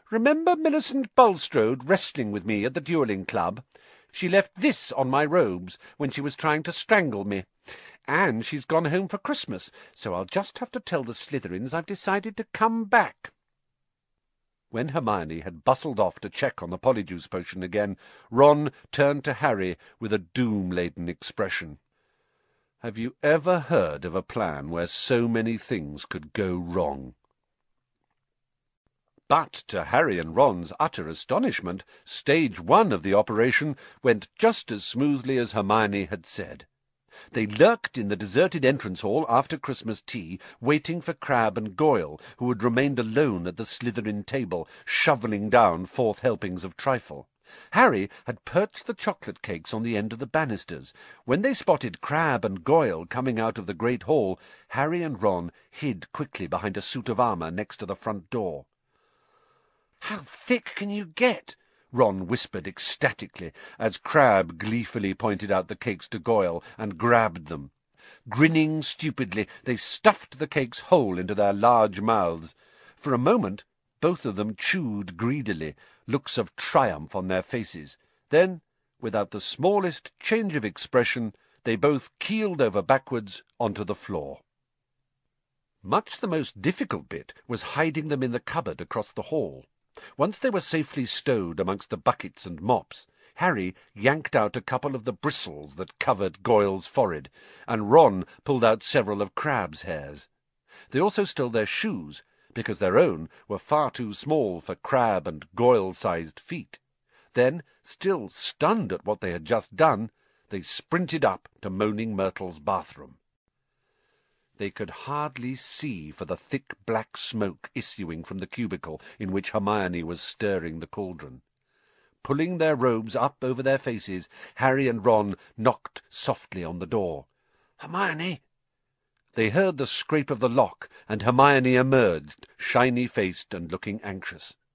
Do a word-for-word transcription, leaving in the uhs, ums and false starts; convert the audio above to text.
Remember Millicent Bulstrode wrestling with me at the duelling club? She left this on my robes when she was trying to strangle me. And she's gone home for Christmas, so I'll just have to tell the Slytherins I've decided to come back." When Hermione had bustled off to check on the Polyjuice Potion again, Ron turned to Harry with a doom-laden expression. "Have you ever heard of a plan where so many things could go wrong?" But, to Harry and Ron's utter astonishment, stage one of the operation went just as smoothly as Hermione had said. They lurked in the deserted entrance hall after Christmas tea, waiting for Crabbe and Goyle, who had remained alone at the Slytherin table, shovelling down fourth helpings of trifle. Harry had perched the chocolate cakes on the end of the banisters. When they spotted Crabbe and Goyle coming out of the great hall, Harry and Ron hid quickly behind a suit of armour next to the front door. "How thick can you get?" Ron whispered ecstatically, as Crabbe gleefully pointed out the cakes to Goyle and grabbed them. Grinning stupidly, they stuffed the cakes whole into their large mouths. For a moment both of them chewed greedily, looks of triumph on their faces. Then, without the smallest change of expression, they both keeled over backwards onto the floor. Much the most difficult bit was hiding them in the cupboard across the hall. Once they were safely stowed amongst the buckets and mops, Harry yanked out a couple of the bristles that covered Goyle's forehead, and Ron pulled out several of Crabbe's hairs. They also stole their shoes, because their own were far too small for Crabbe and Goyle-sized feet. Then, still stunned at what they had just done, they sprinted up to Moaning Myrtle's bathroom. They could hardly see for the thick black smoke issuing from the cubicle in which Hermione was stirring the cauldron. Pulling their robes up over their faces, Harry and Ron knocked softly on the door. "Hermione!" They heard the scrape of the lock, and Hermione emerged, shiny-faced and looking anxious.